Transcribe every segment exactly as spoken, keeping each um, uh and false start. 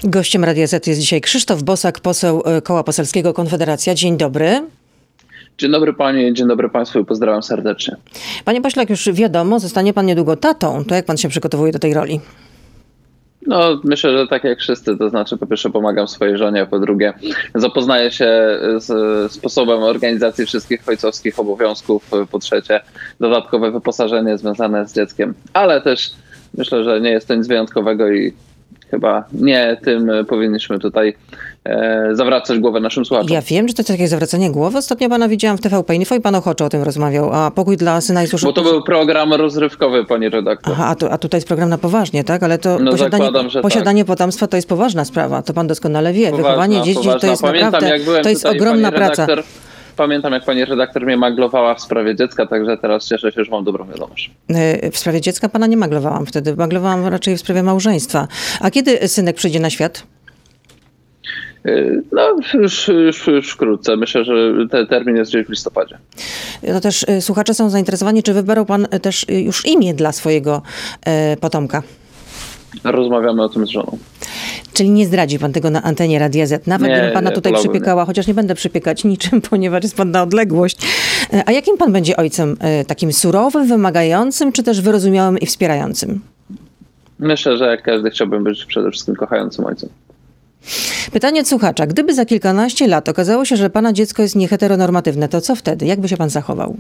Gościem Radia Z jest dzisiaj Krzysztof Bosak, poseł Koła Poselskiego Konfederacja. Dzień dobry. Dzień dobry Pani, dzień dobry Państwu i pozdrawiam serdecznie. Panie pośle, jak już wiadomo, zostanie pan niedługo tatą. To jak pan się przygotowuje do tej roli? No, myślę, że tak jak wszyscy, to znaczy po pierwsze pomagam swojej żonie, a po drugie zapoznaję się z sposobem organizacji wszystkich ojcowskich obowiązków, po trzecie dodatkowe wyposażenie związane z dzieckiem, ale też myślę, że nie jest to nic wyjątkowego i chyba nie tym powinniśmy tutaj e, zawracać głowę naszym słuchaczom. Ja wiem, że to jest takie zawracanie głowy. Ostatnio pana widziałam w T V P Info i pan ochoczo o tym rozmawiał. A pokój dla syna i służby... Bo to był program rozrywkowy, pani redaktor. Aha, a, tu, a tutaj jest program na poważnie, tak? Ale to no posiadanie, zakładam, że posiadanie tak. potomstwa to jest poważna sprawa. To pan doskonale wie. Poważna, Wychowanie dzieci poważna. to jest Pamiętam, naprawdę... jak byłem To jest tutaj, ogromna pani praca. redaktor, Pamiętam, jak pani redaktor mnie maglowała w sprawie dziecka, także teraz cieszę się, że mam dobrą wiadomość. W sprawie dziecka pana nie maglowałam wtedy. Maglowałam raczej w sprawie małżeństwa. A kiedy synek przyjdzie na świat? No, już, już, już wkrótce. Myślę, że ten termin jest gdzieś w listopadzie. No też słuchacze są zainteresowani, czy wybrał pan też już imię dla swojego e, potomka? Rozmawiamy o tym z żoną. Czyli nie zdradzi pan tego na antenie Radia Z. Nawet nie, bym pana nie, tutaj przypiekała, nie. Chociaż nie będę przypiekać niczym, ponieważ jest pan na odległość. A jakim pan będzie ojcem? Takim surowym, wymagającym, czy też wyrozumiałym i wspierającym? Myślę, że jak każdy chciałbym być przede wszystkim kochającym ojcem. Pytanie od słuchacza. Gdyby za kilkanaście lat okazało się, że pana dziecko jest nieheteronormatywne, to co wtedy? Jak by się pan zachował?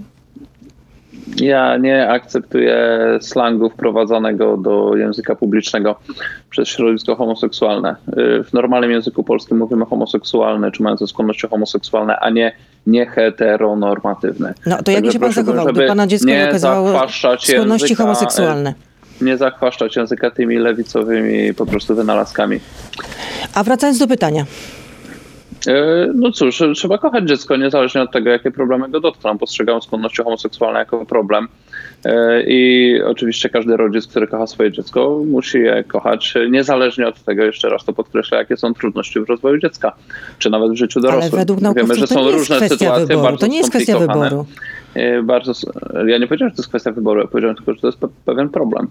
Ja nie akceptuję slangu wprowadzanego do języka publicznego przez środowisko homoseksualne. W normalnym języku polskim mówimy homoseksualne, czy mające skłonności homoseksualne, a nie nieheteronormatywne. No to jak by się pan zachował, gdyby pana dziecko nie okazało skłonności języka, homoseksualne? Nie zachwaszczać języka tymi lewicowymi po prostu wynalazkami. A wracając do pytania. No cóż, trzeba kochać dziecko niezależnie od tego, jakie problemy go dotkną. Postrzegam skłonności homoseksualne jako problem i oczywiście każdy rodzic, który kocha swoje dziecko, musi je kochać niezależnie od tego, jeszcze raz to podkreślę, jakie są trudności w rozwoju dziecka, czy nawet w życiu dorosłym. Ale według naukowców Wiemy, że są to nie jest różne kwestia sytuacje wyboru. bardzo To nie jest kwestia wyboru. Bardzo, ja nie powiedziałem, że to jest kwestia wyboru, ja powiedziałem tylko, że to jest pewien problem.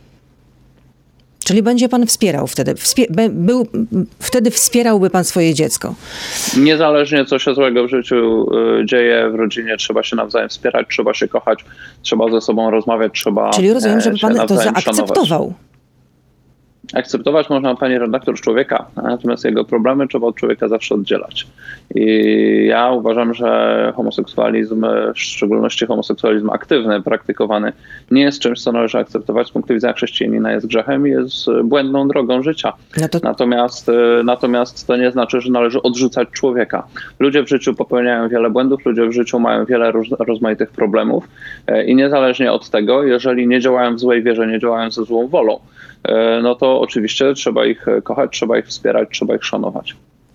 Czyli będzie pan wspierał wtedy, wspie- był, wtedy wspierałby pan swoje dziecko? Niezależnie co się złego w życiu y, dzieje, w rodzinie trzeba się nawzajem wspierać, trzeba się kochać, trzeba ze sobą rozmawiać, trzeba Czyli rozumiem, żeby pan to zaakceptował. Szanować. Akceptować można, pani redaktor, człowieka, natomiast jego problemy trzeba od człowieka zawsze oddzielać. I ja uważam, że homoseksualizm, w szczególności homoseksualizm aktywny, praktykowany, nie jest czymś, co należy akceptować. Z punktu widzenia chrześcijanina jest grzechem i jest błędną drogą życia. No to... Natomiast, natomiast to nie znaczy, że należy odrzucać człowieka. Ludzie w życiu popełniają wiele błędów, ludzie w życiu mają wiele róż, rozmaitych problemów i niezależnie od tego, jeżeli nie działają w złej wierze, nie działają ze złą wolą, no to oczywiście trzeba ich kochać, trzeba ich wspierać, trzeba ich szanować.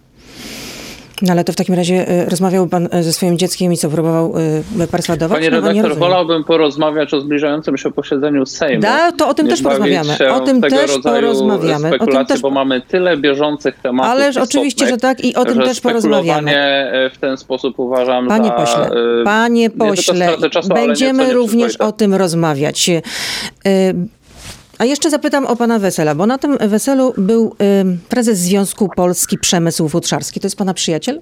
No ale to w takim razie y, rozmawiał pan ze swoim dzieckiem i co, próbował y, perswadować? Panie no, redaktor, wolałbym porozmawiać o zbliżającym się posiedzeniu Sejmu. Da, to o tym też porozmawiamy. O tym też porozmawiamy. O tym też... bo mamy tyle bieżących tematów. Ależ oczywiście, że tak i o tym też porozmawiamy. W ten sposób uważam, panie za... Pośle, panie pośle, czasu, będziemy również o tym rozmawiać. Y, A jeszcze zapytam o pana wesela, bo na tym weselu był y, prezes Związku Polski Przemysł Futrzarski. To jest pana przyjaciel?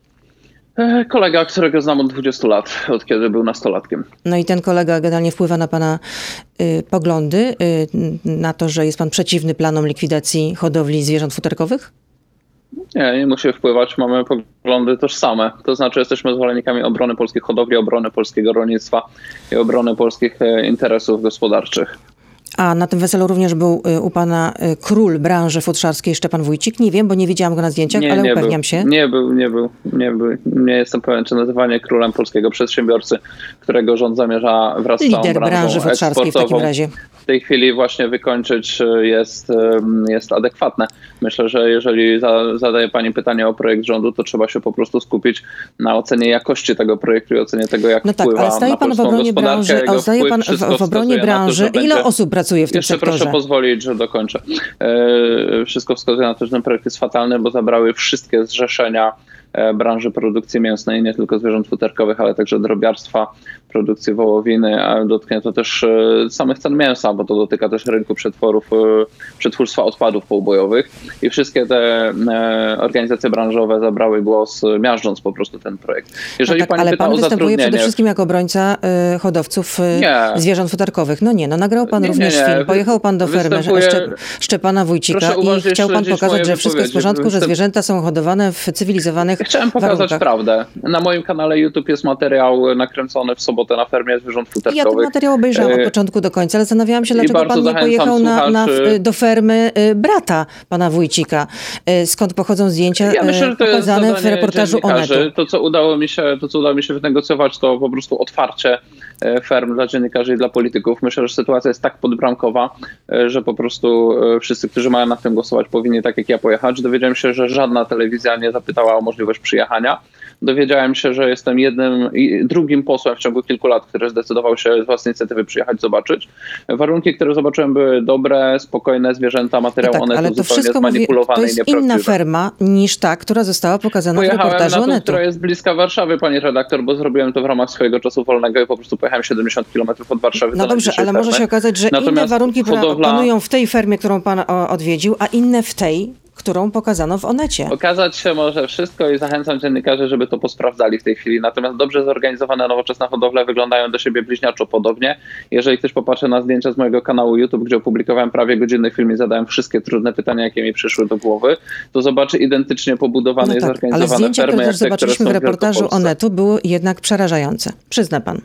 Kolega, którego znam od dwudziestu lat, od kiedy był nastolatkiem. No i ten kolega generalnie wpływa na pana y, poglądy, y, na to, że jest pan przeciwny planom likwidacji hodowli zwierząt futerkowych? Nie, nie musi wpływać. Mamy poglądy tożsame. To znaczy jesteśmy zwolennikami obrony polskich hodowli, obrony polskiego rolnictwa i obrony polskich interesów gospodarczych. A na tym weselu również był u pana król branży futrzarskiej Szczepan Wójcik. Nie wiem, bo nie widziałam go na zdjęciach, nie, ale nie upewniam był. się. Nie był, nie był, nie był. Nie jestem pewien, czy nazywanie królem polskiego przedsiębiorcy, którego rząd zamierza wraz z całą Lider branży futrzarskiej w takim razie. W tej chwili właśnie wykończyć jest, jest adekwatne. Myślę, że jeżeli za, zadaje pani pytanie o projekt rządu, to trzeba się po prostu skupić na ocenie jakości tego projektu i ocenie tego, jak no wpływa tak, ale staje na pan w obronie branży, a staje pan w, w obronie branży. To, Ile będzie... osób pracuje w tym Jeszcze sektorze? Proszę pozwolić, że dokończę. E, wszystko wskazuje na to, że ten projekt jest fatalny, bo zabrały wszystkie zrzeszenia branży produkcji mięsnej, nie tylko zwierząt futerkowych, ale także drobiarstwa, produkcji wołowiny, a dotknie to też samych cen mięsa, bo to dotyka też rynku przetworów, przetwórstwa odpadów poubojowych i wszystkie te organizacje branżowe zabrały głos, miażdżąc po prostu ten projekt. Jeżeli no tak, pani ale pyta pan o występuje przede zatrudnienie... wszystkim jako obrońca y, hodowców y, zwierząt futerkowych. No nie, no nagrał pan nie, również nie, nie. film, pojechał pan do fermy Występuje... Szczep, Szczepana Wójcika i chciał pan pokazać, że wszystko jest w porządku, Występ... że zwierzęta są hodowane w cywilizowanych Chciałem pokazać warunkach. prawdę. Na moim kanale YouTube jest materiał nakręcony w sobotę na fermie zwierząt futerkowych. Ja ten materiał obejrzałam od początku do końca, ale zastanawiałam się, dlaczego pan nie pojechał na, na, do fermy brata pana Wójcika. Skąd pochodzą zdjęcia ja myślę, że to pokazane jest w reportażu Onetu. To, co udało mi się, to, co udało mi się wynegocjować, to po prostu otwarcie ferm dla dziennikarzy i dla polityków. Myślę, że sytuacja jest tak podbramkowa, że po prostu wszyscy, którzy mają nad tym głosować, powinni tak jak ja pojechać. Dowiedziałem się, że żadna telewizja nie zapytała o możliwość przyjechania. Dowiedziałem się, że jestem jednym i drugim posłem w ciągu kilku lat, który zdecydował się z własnej inicjatywy przyjechać, zobaczyć. Warunki, które zobaczyłem, były dobre, spokojne zwierzęta, materiał no tak, Onetu zupełnie zmanipulowany i nieprawdziwy. To jest inna ferma niż ta, która została pokazana Pojechałem w reportażu na tą, Onetu. która jest bliska Warszawy, pani redaktor, bo zrobiłem to w ramach swojego czasu wolnego i po prostu pojechałem siedemdziesiąt kilometrów od Warszawy. No dobrze, ale fermy. Może się okazać, że Natomiast inne warunki hodowla... panują w tej fermie, którą pan odwiedził, a inne w tej, którą pokazano w Onecie. Okazać się może wszystko i zachęcam dziennikarzy, żeby to posprawdzali w tej chwili. Natomiast dobrze zorganizowane nowoczesne hodowle wyglądają do siebie bliźniaczo podobnie. Jeżeli ktoś popatrzy na zdjęcia z mojego kanału YouTube, gdzie opublikowałem prawie godzinny film i zadałem wszystkie trudne pytania, jakie mi przyszły do głowy, to zobaczy identycznie pobudowane no i tak, zorganizowane ale zdjęcia, fermy, które jak też zobaczyliśmy w reportażu Onetu, były jednak przerażające. Przyzna pan.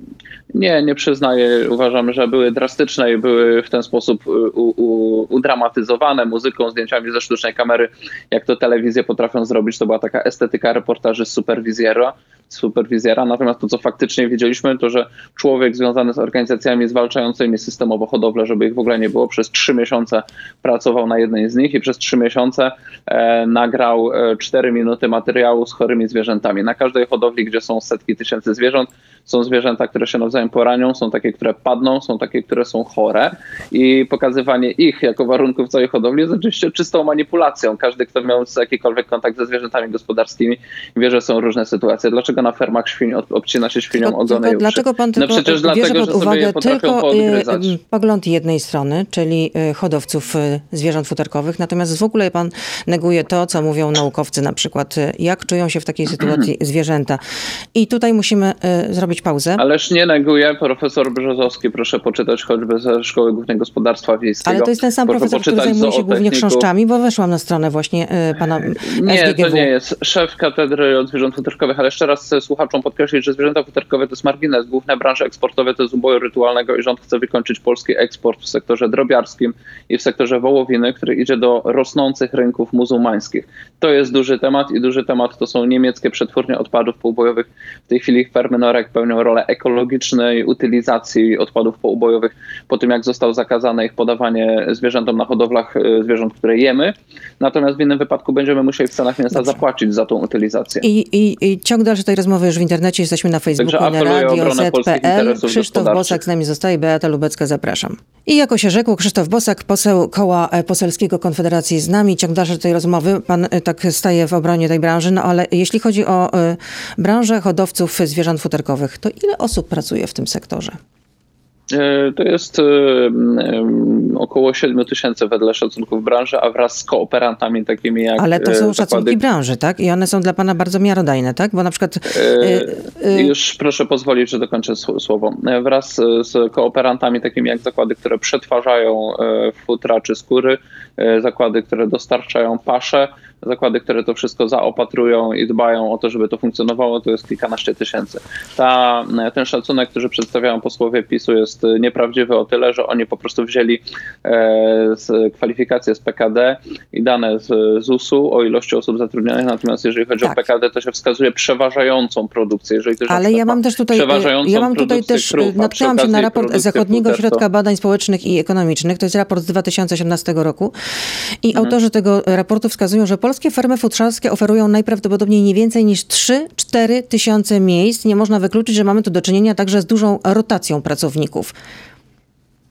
Nie, nie przyznaję. Uważam, że były drastyczne i były w ten sposób u, u, udramatyzowane muzyką, zdjęciami ze sztucznej kamery, jak to telewizje potrafią zrobić. To była taka estetyka reportaży z superwizjera. superwizjera. Natomiast to, co faktycznie widzieliśmy, to, że człowiek związany z organizacjami zwalczającymi systemowo hodowlę, żeby ich w ogóle nie było, przez trzy miesiące pracował na jednej z nich i przez trzy miesiące e, nagrał e, cztery minuty materiału z chorymi zwierzętami. Na każdej hodowli, gdzie są setki tysięcy zwierząt, są zwierzęta, które się nawzajem poranią, są takie, które padną, są takie, które są chore i pokazywanie ich jako warunków całej hodowli jest oczywiście czystą manipulacją. Każdy, kto miał jakikolwiek kontakt ze zwierzętami gospodarskimi, wie, że są różne sytuacje. Dlaczego na fermach świń obcina się świniom tylko, ogony tylko, Dlaczego pan tylko no przecież bierze dlatego, pod uwagę tylko y, pogląd jednej strony, czyli y, hodowców y, zwierząt futerkowych, natomiast w ogóle pan neguje to, co mówią naukowcy na przykład, y, jak czują się w takiej sytuacji zwierzęta. I tutaj musimy y, zrobić pauzę. Ależ nie neguje. Profesor Brzozowski, proszę poczytać choćby ze Szkoły Głównego Gospodarstwa Wiejskiego. Ale to jest ten sam proszę profesor, który zajmuje się głównie chrząszczami, bo weszłam na stronę właśnie y, pana Nie, S G G W. to nie jest szef katedry od zwierząt futerkowych, ale jeszcze raz chcę słuchaczom podkreślić, że zwierzęta futerkowe to jest margines. Główne branże eksportowe to jest uboju rytualnego i rząd chce wykończyć polski eksport w sektorze drobiarskim i w sektorze wołowiny, który idzie do rosnących rynków muzułmańskich. To jest duży temat i duży temat to są niemieckie przetwórnie odpadów poubojowych. W tej chwili fermy norek pełnią rolę ekologicznej utylizacji odpadów poubojowych po tym, jak zostało zakazane ich podawanie zwierzętom na hodowlach zwierząt, które jemy. Natomiast w innym wypadku będziemy musieli w cenach mięsa Dobrze. zapłacić za tą utylizację. I, i, i ciąg dalszy tej rozmowy już w internecie. Jesteśmy na Facebooku, na radio zet kropka pe el. Krzysztof Bosak z nami zostaje, Beata Lubecka, zapraszam. I jako się rzekło, Krzysztof Bosak, poseł Koła Poselskiego Konfederacji z nami. Ciąg dalszy tej rozmowy. Pan tak staje w obronie tej branży, no ale jeśli chodzi o y, branżę hodowców zwierząt futerkowych, to ile osób pracuje w tym sektorze? To jest około siedem tysięcy wedle szacunków branży, a wraz z kooperantami takimi jak... Ale to są zakłady... szacunki branży, tak? I one są dla pana bardzo miarodajne, tak? Bo na przykład... Yy, yy... Już proszę pozwolić, że dokończę słowo. Wraz z kooperantami takimi jak zakłady, które przetwarzają futra czy skóry, zakłady, które dostarczają pasze, zakłady, które to wszystko zaopatrują i dbają o to, żeby to funkcjonowało, to jest kilkanaście tysięcy. Ta, ten szacunek, który przedstawiają posłowie PiSu, jest nieprawdziwy o tyle, że oni po prostu wzięli e, z kwalifikacje z P K D i dane z, z U S u o ilości osób zatrudnionych, natomiast jeżeli chodzi tak. o P K D, to się wskazuje przeważającą produkcję. Jeżeli ktoś Ale ja mam też tutaj, ja mam tutaj też, krów, natknęłam się na raport Zachodniego Ośrodka Badań Społecznych i Ekonomicznych, to jest raport z dwa tysiące osiemnastego roku i mhm. autorzy tego raportu wskazują, że polskie fermy futrzarskie oferują najprawdopodobniej nie więcej niż trzy cztery tysiące miejsc. Nie można wykluczyć, że mamy tu do czynienia także z dużą rotacją pracowników.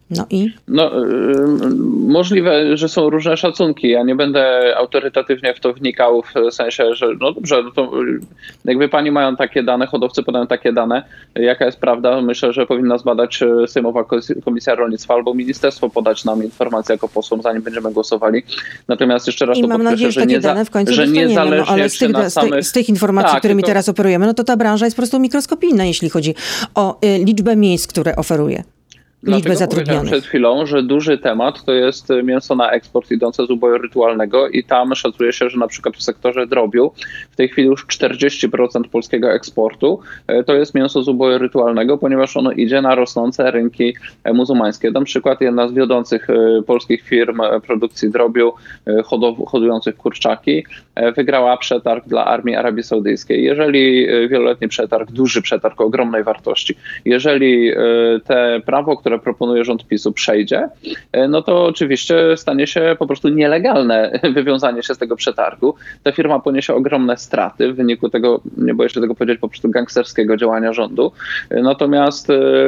No i? No, y, możliwe, że są różne szacunki. Ja nie będę autorytatywnie w to wnikał, w sensie, że no dobrze, no to jakby pani mają takie dane, hodowcy podają takie dane, jaka jest prawda? Myślę, że powinna zbadać Sejmowa Komisja Rolnictwa albo ministerstwo podać nam informację jako posłom, zanim będziemy głosowali. Natomiast jeszcze raz I to mam podkreślę, nadzieję, że, że, takie nie za, dane w końcu że niezależnie no, ale z tych, na z, tych, samych... z tych informacji, tak, którymi to... teraz operujemy, no to ta branża jest po prostu mikroskopijna, jeśli chodzi o y, liczbę miejsc, które oferuje. Liczbę zatrudnionych. Przed chwilą, że duży temat to jest mięso na eksport idące z uboju rytualnego i tam szacuje się, że na przykład w sektorze drobiu w tej chwili już czterdzieści procent polskiego eksportu to jest mięso z uboju rytualnego, ponieważ ono idzie na rosnące rynki muzułmańskie. Dam przykład, jedna z wiodących polskich firm produkcji drobiu hodow- hodujących kurczaki wygrała przetarg dla armii Arabii Saudyjskiej. Jeżeli wieloletni przetarg, duży przetarg o ogromnej wartości, jeżeli te prawo, które proponuje rząd PiSu przejdzie, no to oczywiście stanie się po prostu nielegalne wywiązanie się z tego przetargu. Ta firma poniesie ogromne straty w wyniku tego, nie boję się tego powiedzieć, po prostu gangsterskiego działania rządu. Natomiast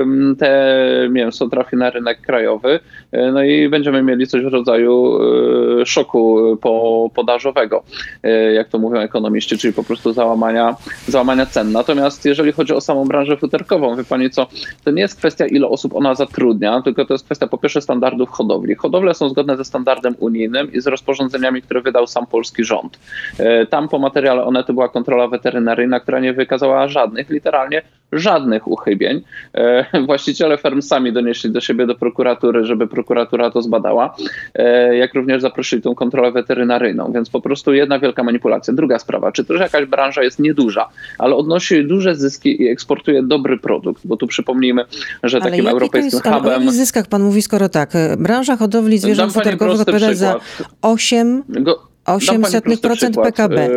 te mięso trafi na rynek krajowy, no i będziemy mieli coś w rodzaju szoku podażowego, jak to mówią ekonomiści, czyli po prostu załamania, załamania cen. Natomiast jeżeli chodzi o samą branżę futerkową, wie pani co, to nie jest kwestia, ile osób ona zatrudnia, tylko to jest kwestia po pierwsze standardów hodowli. Hodowle są zgodne ze standardem unijnym i z rozporządzeniami, które wydał sam polski rząd. Tam po materiale Onetu była kontrola weterynaryjna, która nie wykazała żadnych, literalnie żadnych uchybień. Właściciele ferm sami donieśli do siebie do prokuratury, żeby prokuratura to zbadała, jak również zaprosili tą kontrolę weterynaryjną, więc po prostu jedna wielka manipulacja. Druga sprawa, czy to, że jakaś branża jest nieduża, ale odnosi duże zyski i eksportuje dobry produkt, bo tu przypomnijmy, że ale takim europejskim jest, hubem... Ale o jakich zyskach pan mówi, skoro tak, branża hodowli zwierząt futerkowych odpowiada za osiem... Go... osiemset procent P K B,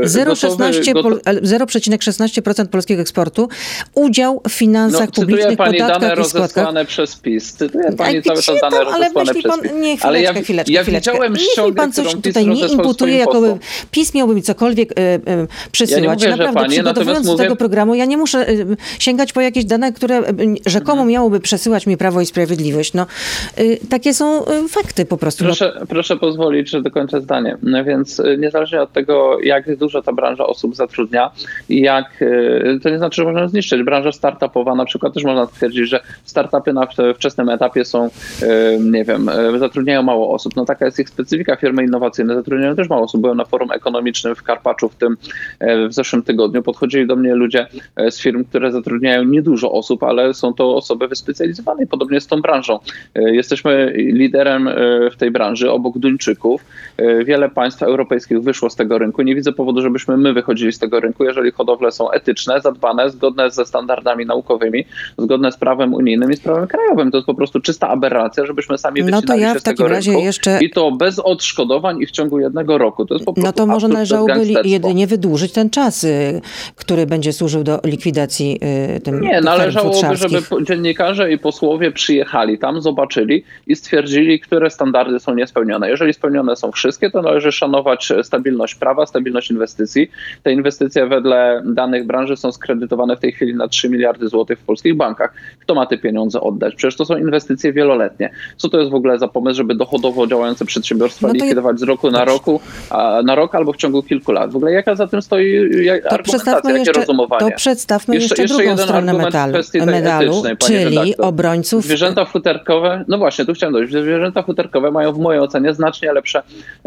zero przecinek szesnaście procent polskiego eksportu, udział w finansach no, publicznych, pani podatkach dane i składkach. rozesłane przez PiS. Cytuje pani cały czas dane ale rozesłane przez pan, PiS. Nie, chwileczkę, ale ja, chwileczkę, ja chwileczkę. widziałem ściągę, Niech pan coś którą tutaj nie imputuje, jakoby PiS miałby mi cokolwiek y, y, przysyłać. Ja nie mówię, Naprawdę, pani, przygotowując do tego programu, ja nie muszę y, sięgać po jakieś dane, które y, rzekomo mhm. miałoby przesyłać mi Prawo i Sprawiedliwość. No, y, takie są y, fakty po prostu. Proszę, no. proszę pozwolić, że dokończę zdanie. No więc y, niezależnie od tego, jak dużo ta branża osób zatrudnia i jak, to nie znaczy, że można zniszczyć. Branża startupowa na przykład też można twierdzić, że startupy na wczesnym etapie są, nie wiem, zatrudniają mało osób. No taka jest ich specyfika. Firmy innowacyjne zatrudniają też mało osób. Byłem na forum ekonomicznym w Karpaczu w tym w zeszłym tygodniu. Podchodzili do mnie ludzie z firm, które zatrudniają niedużo osób, ale są to osoby wyspecjalizowane i podobnie z tą branżą. Jesteśmy liderem w tej branży obok Duńczyków. Wiele państw europejskich wyszło z tego rynku. Nie widzę powodu, żebyśmy my wychodzili z tego rynku, jeżeli hodowle są etyczne, zadbane, zgodne ze standardami naukowymi, zgodne z prawem unijnym i z prawem krajowym. To jest po prostu czysta aberracja, żebyśmy sami wycinali no to ja się z tego rynku jeszcze... i to bez odszkodowań i w ciągu jednego roku. To jest po prostu no to może należałoby jedynie wydłużyć ten czas, który będzie służył do likwidacji tym Nie, należałoby, żeby dziennikarze i posłowie przyjechali tam, zobaczyli i stwierdzili, które standardy są niespełnione. Jeżeli spełnione są wszystkie, to należy szanować stabilność prawa, stabilność inwestycji. Te inwestycje wedle danych branży są skredytowane w tej chwili na trzy miliardy złotych w polskich bankach. Kto ma te pieniądze oddać? Przecież to są inwestycje wieloletnie. Co to jest w ogóle za pomysł, żeby dochodowo działające przedsiębiorstwa no likwidować z roku na roku, a na rok albo w ciągu kilku lat? W ogóle jaka za tym stoi argumentacja, jakie jeszcze, rozumowanie? To przedstawmy jeszcze, jeszcze drugą stronę metalu, medalu, etycznej, czyli redaktor. Obrońców... Zwierzęta futerkowe, no właśnie, tu chciałem dojść. Zwierzęta futerkowe mają w mojej ocenie znacznie lepsze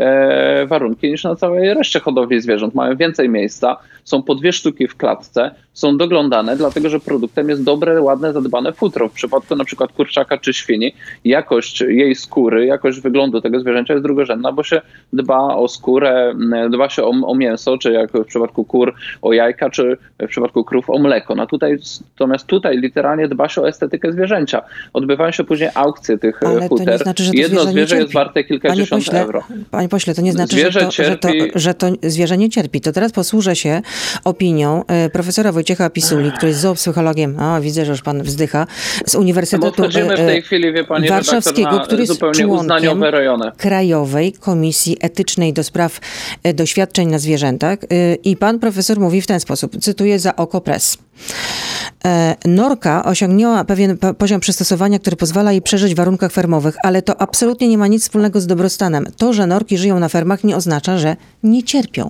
e, warunki niż na całej reszcie hodowli zwierząt. Mają więcej miejsca, są po dwie sztuki w klatce, są doglądane, dlatego że produktem jest dobre, ładne, zadbane futro. W przypadku na przykład kurczaka czy świni, jakość jej skóry, jakość wyglądu tego zwierzęcia jest drugorzędna, bo się dba o skórę, dba się o, o mięso, czy jak w przypadku kur o jajka, czy w przypadku krów o mleko. No tutaj, natomiast tutaj literalnie dba się o estetykę zwierzęcia. Odbywają się później aukcje tych Ale futer. To nie znaczy, że to Jedno zwierzę nie jest warte kilkadziesiąt panie pośle, euro. Panie pośle, to nie znaczy, że to, że, to, że to zwierzę nie cierpi. To teraz posłużę się opinią e, profesora Wojciecha Pisuli, który jest zoopsychologiem, a widzę, że już pan wzdycha, z Uniwersytetu w tej chwili, wie pani Warszawskiego, który jest członkiem rejony. Krajowej Komisji Etycznej do spraw e, doświadczeń na zwierzętach. E, I pan profesor mówi w ten sposób, cytuję za Oko Press. Norka osiągnęła pewien poziom przystosowania, który pozwala jej przeżyć w warunkach fermowych, ale to absolutnie nie ma nic wspólnego z dobrostanem. To, że norki żyją na fermach, nie oznacza, że nie cierpią.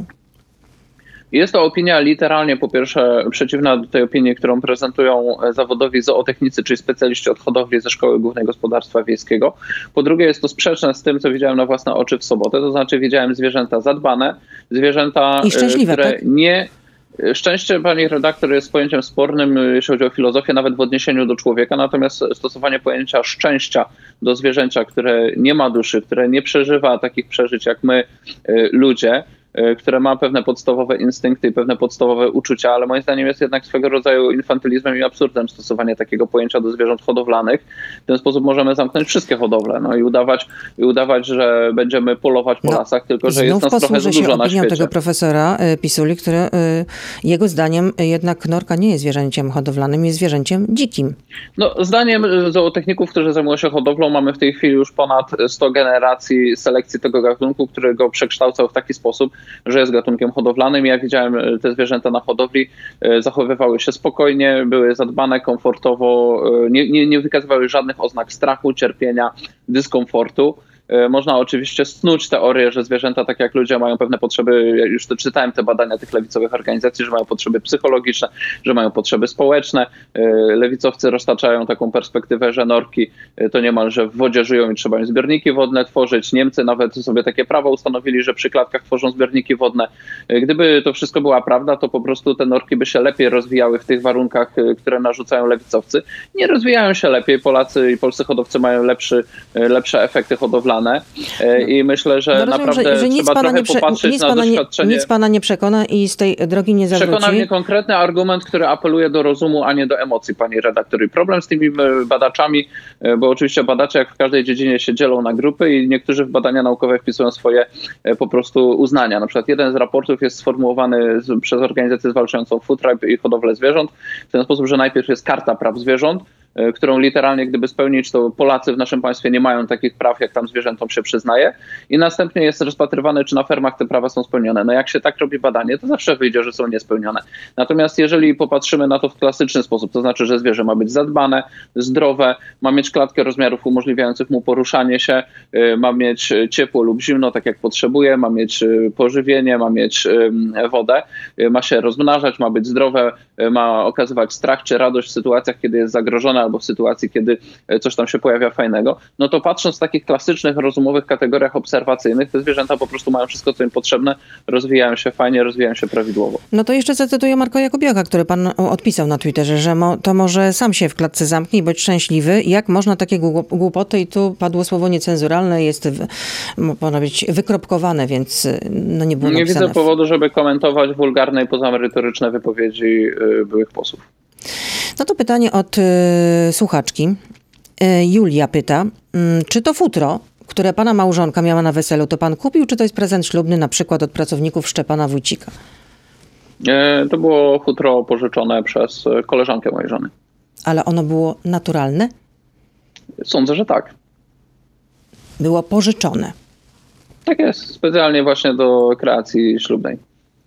Jest to opinia literalnie, po pierwsze, przeciwna do tej opinii, którą prezentują zawodowi zootechnicy, czyli specjaliści od hodowli ze Szkoły Głównej Gospodarstwa Wiejskiego. Po drugie, jest to sprzeczne z tym, co widziałem na własne oczy w sobotę, to znaczy widziałem zwierzęta zadbane, zwierzęta, I szczęśliwe, które tak? nie... Szczęście, pani redaktor, jest pojęciem spornym, jeśli chodzi o filozofię, nawet w odniesieniu do człowieka, natomiast stosowanie pojęcia szczęścia do zwierzęcia, które nie ma duszy, które nie przeżywa takich przeżyć jak my, ludzie, które ma pewne podstawowe instynkty i pewne podstawowe uczucia, ale moim zdaniem jest jednak swego rodzaju infantylizmem i absurdem stosowanie takiego pojęcia do zwierząt hodowlanych. W ten sposób możemy zamknąć wszystkie hodowle, no i udawać, i udawać, że będziemy polować po no, lasach, tylko że jest nas trochę za dużo na świecie. Znów tego profesora Pisuli, który jego zdaniem jednak norka nie jest zwierzęciem hodowlanym, jest zwierzęciem dzikim. No, zdaniem zootechników, którzy zajmują się hodowlą, mamy w tej chwili już ponad sto generacji selekcji tego gatunku, który go przekształcał w taki sposób, że jest gatunkiem hodowlanym. Ja widziałem te zwierzęta na hodowli, zachowywały się spokojnie, były zadbane komfortowo, nie, nie, nie wykazywały żadnych oznak strachu, cierpienia, dyskomfortu. Można oczywiście snuć teorię, że zwierzęta, tak jak ludzie, mają pewne potrzeby, ja już to czytałem te badania tych lewicowych organizacji, że mają potrzeby psychologiczne, że mają potrzeby społeczne. Lewicowcy roztaczają taką perspektywę, że norki to niemalże w wodzie żyją i trzeba im zbiorniki wodne tworzyć. Niemcy nawet sobie takie prawo ustanowili, że przy klatkach tworzą zbiorniki wodne. Gdyby to wszystko była prawda, to po prostu te norki by się lepiej rozwijały w tych warunkach, które narzucają lewicowcy. Nie rozwijają się lepiej. Polacy i polscy hodowcy mają lepszy, lepsze efekty hodowlane. I myślę, że no rozumiem, naprawdę że, że trzeba trochę nie prze, popatrzeć nic na pana doświadczenie. Nie, nic pana nie przekona i z tej drogi nie zawróci. Przekona mnie konkretny argument, który apeluje do rozumu, a nie do emocji, pani redaktor. I problem z tymi badaczami, bo oczywiście badacze jak w każdej dziedzinie się dzielą na grupy i niektórzy w badania naukowe wpisują swoje po prostu uznania. Na przykład jeden z raportów jest sformułowany z, przez organizację zwalczającą Food Tribe i hodowlę zwierząt w ten sposób, że najpierw jest karta praw zwierząt, którą literalnie gdyby spełnić, to Polacy w naszym państwie nie mają takich praw, jak tam zwierzętom się przyznaje. I następnie jest rozpatrywane, czy na fermach te prawa są spełnione. No jak się tak robi badanie, to zawsze wyjdzie, że są niespełnione. Natomiast jeżeli popatrzymy na to w klasyczny sposób, to znaczy, że zwierzę ma być zadbane, zdrowe, ma mieć klatkę rozmiarów umożliwiających mu poruszanie się, ma mieć ciepło lub zimno, tak jak potrzebuje, ma mieć pożywienie, ma mieć wodę, ma się rozmnażać, ma być zdrowe, ma okazywać strach czy radość w sytuacjach, kiedy jest zagrożone, albo w sytuacji, kiedy coś tam się pojawia fajnego, no to patrząc w takich klasycznych, rozumowych kategoriach obserwacyjnych, te zwierzęta po prostu mają wszystko, co im potrzebne, rozwijają się fajnie, rozwijają się prawidłowo. No to jeszcze zacytuję Marka Jakubiaka, który pan odpisał na Twitterze, że mo, to może sam się w klatce zamknie i być szczęśliwy. Jak można takie głupoty, i tu padło słowo niecenzuralne, jest można być wykropkowane, więc no nie było Nie napisane. widzę powodu, żeby komentować wulgarne i pozamerytoryczne wypowiedzi byłych posłów. No to pytanie od y, słuchaczki. Y, Julia pyta, y, czy to futro, które pana małżonka miała na weselu, to pan kupił, czy to jest prezent ślubny na przykład od pracowników Szczepana Wójcika? Y, to było futro pożyczone przez koleżankę mojej żony. Ale ono było naturalne? Sądzę, że tak. Było pożyczone? Tak jest, specjalnie właśnie do kreacji ślubnej.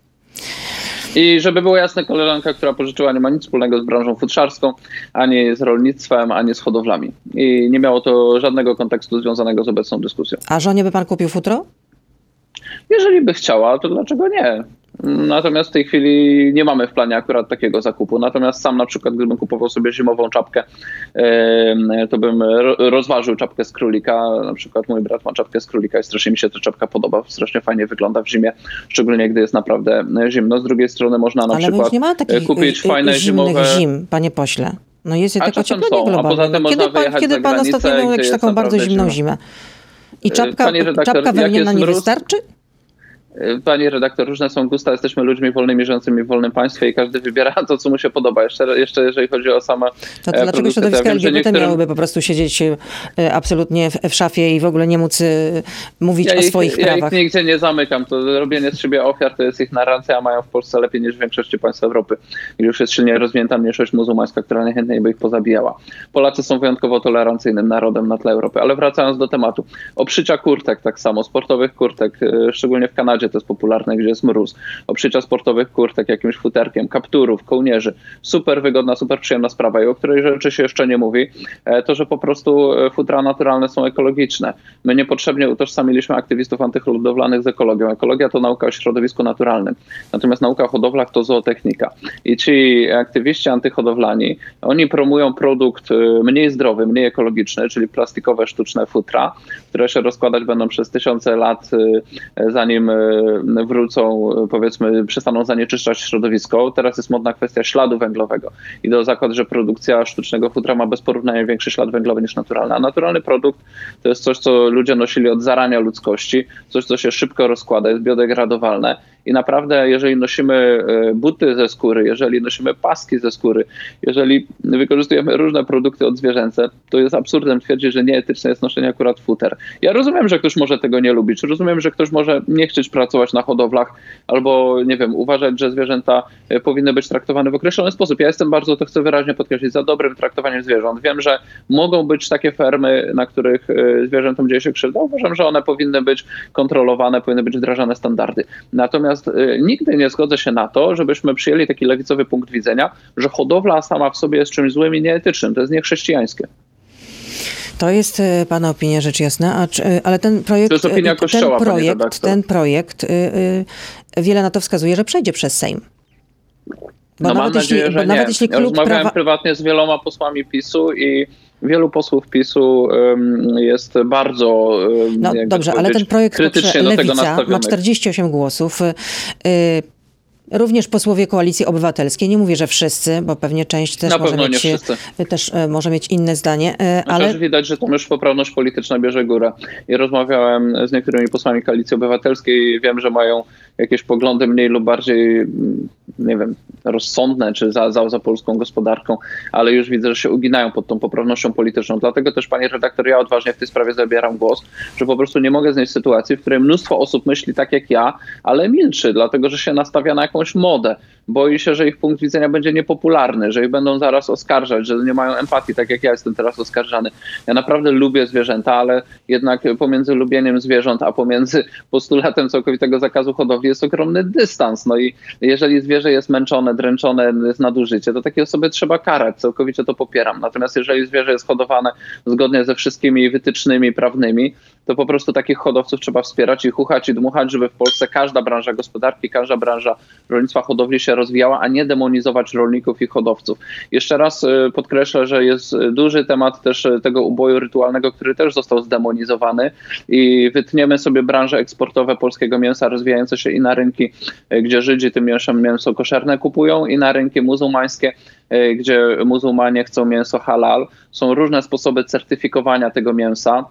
I żeby było jasne, koleżanka, która pożyczyła, nie ma nic wspólnego z branżą futrzarską, ani z rolnictwem, ani z hodowlami. I nie miało to żadnego kontekstu związanego z obecną dyskusją. A żonie by pan kupił futro? Jeżeli by chciała, to dlaczego nie? Natomiast w tej chwili nie mamy w planie akurat takiego zakupu. Natomiast sam na przykład, gdybym kupował sobie zimową czapkę, to bym rozważył czapkę z królika. Na przykład mój brat ma czapkę z królika i strasznie mi się ta czapka podoba. Strasznie fajnie wygląda w zimie, szczególnie gdy jest naprawdę zimno. Z drugiej strony można na Ale przykład nie ma takich kupić fajne zimowe... zim, panie pośle. No jest a tylko ocieplenie globalne. A poza tym no, kiedy pan, kiedy pan ostatnio miał jakąś taką bardzo zimną zimę? I czapka, redaktor, czapka wełniana nie wystarczy? Pani redaktor, różne są gusta, jesteśmy ludźmi wolnymi, żyjącymi w wolnym państwie i każdy wybiera to, co mu się podoba. Jeszcze, jeszcze jeżeli chodzi o same to, to dlaczego środowiska L G B T niektórym... miałyby po prostu siedzieć absolutnie w, w szafie i w ogóle nie móc mówić ja o ich, swoich ja prawach? Ja ich nigdzie nie zamykam. To robienie z siebie ofiar to jest ich narracja, a mają w Polsce lepiej niż w większości państw Europy. I już jest silnie rozwinięta mniejszość muzułmańska, która najchętniej by ich pozabijała. Polacy są wyjątkowo tolerancyjnym narodem na tle Europy. Ale wracając do tematu. Obszycia kurtek tak samo, sportowych kurtek, szczególnie w Kanadzie Kaliningradzie to jest popularne, gdzie jest mróz. Obszycia sportowych kurtek jakimś futerkiem, kapturów, kołnierzy. Super wygodna, super przyjemna sprawa i o której rzeczy się jeszcze nie mówi, to, że po prostu futra naturalne są ekologiczne. My niepotrzebnie utożsamiliśmy aktywistów antyhodowlanych z ekologią. Ekologia to nauka o środowisku naturalnym. Natomiast nauka o hodowlach to zootechnika. I ci aktywiści antyhodowlani, oni promują produkt mniej zdrowy, mniej ekologiczny, czyli plastikowe, sztuczne futra, które się rozkładać będą przez tysiące lat, zanim wrócą, powiedzmy, przestaną zanieczyszczać środowisko. Teraz jest modna kwestia śladu węglowego. I do zakład, że produkcja sztucznego futra ma bez porównania większy ślad węglowy niż naturalny. A naturalny produkt to jest coś, co ludzie nosili od zarania ludzkości, coś, co się szybko rozkłada, jest biodegradowalne. I naprawdę, jeżeli nosimy buty ze skóry, jeżeli nosimy paski ze skóry, jeżeli wykorzystujemy różne produkty odzwierzęce, to jest absurdem twierdzić, że nieetyczne jest noszenie akurat futer. Ja rozumiem, że ktoś może tego nie lubić, rozumiem, że ktoś może nie chcieć pracować na hodowlach albo, nie wiem, uważać, że zwierzęta powinny być traktowane w określony sposób. Ja jestem bardzo, to chcę wyraźnie podkreślić, za dobrym traktowaniem zwierząt. Wiem, że mogą być takie fermy, na których zwierzętom dzieje się krzywda. Uważam, że one powinny być kontrolowane, powinny być wdrażane standardy. Natomiast nigdy nie zgodzę się na to, żebyśmy przyjęli taki lewicowy punkt widzenia, że hodowla sama w sobie jest czymś złym i nieetycznym. To jest niechrześcijańskie. To jest pana opinia, rzecz jasna, a czy, ale ten projekt, to jest opinia Kościoła, ten projekt, ten projekt yy, wiele na to wskazuje, że przejdzie przez Sejm. Bo no nawet mam nadzieję, jeśli, że nawet nie. Jeśli klub ja rozmawiałem prawa... prywatnie z wieloma posłami PiSu i wielu posłów PiSu um, jest bardzo um, no dobrze, ale ten projekt krytycznie do tego Lewica ma czterdzieści osiem głosów. Yy, Również posłowie Koalicji Obywatelskiej, nie mówię, że wszyscy, bo pewnie część też, może mieć, też może mieć inne zdanie, ale... Też widać, że tam już poprawność polityczna bierze górę. I rozmawiałem z niektórymi posłami Koalicji Obywatelskiej i wiem, że mają jakieś poglądy mniej lub bardziej, nie wiem, rozsądne, czy za, za, za polską gospodarką, ale już widzę, że się uginają pod tą poprawnością polityczną. Dlatego też, pani redaktor, ja odważnie w tej sprawie zabieram głos, że po prostu nie mogę znieść sytuacji, w której mnóstwo osób myśli tak jak ja, ale milczy, dlatego że się nastawia na jakąś modę. Boi się, że ich punkt widzenia będzie niepopularny, że ich będą zaraz oskarżać, że nie mają empatii, tak jak ja jestem teraz oskarżany. Ja naprawdę lubię zwierzęta, ale jednak pomiędzy lubieniem zwierząt, a pomiędzy postulatem całkowitego zakazu hodowli jest ogromny dystans. No i jeżeli zwierzę jest męczone, dręczone, jest nadużycie, to takie osoby trzeba karać. Całkowicie to popieram. Natomiast jeżeli zwierzę jest hodowane zgodnie ze wszystkimi wytycznymi prawnymi, to po prostu takich hodowców trzeba wspierać i chuchać i dmuchać, żeby w Polsce każda branża gospodarki, każda branża rolnictwa, hodowli się rozwijała, a nie demonizować rolników i hodowców. Jeszcze raz podkreślę, że jest duży temat też tego uboju rytualnego, który też został zdemonizowany i wytniemy sobie branże eksportowe polskiego mięsa rozwijające się i na rynki, gdzie Żydzi tym mięsem mięso koszerne kupują, i na rynki muzułmańskie, gdzie muzułmanie chcą mięso halal. Są różne sposoby certyfikowania tego mięsa.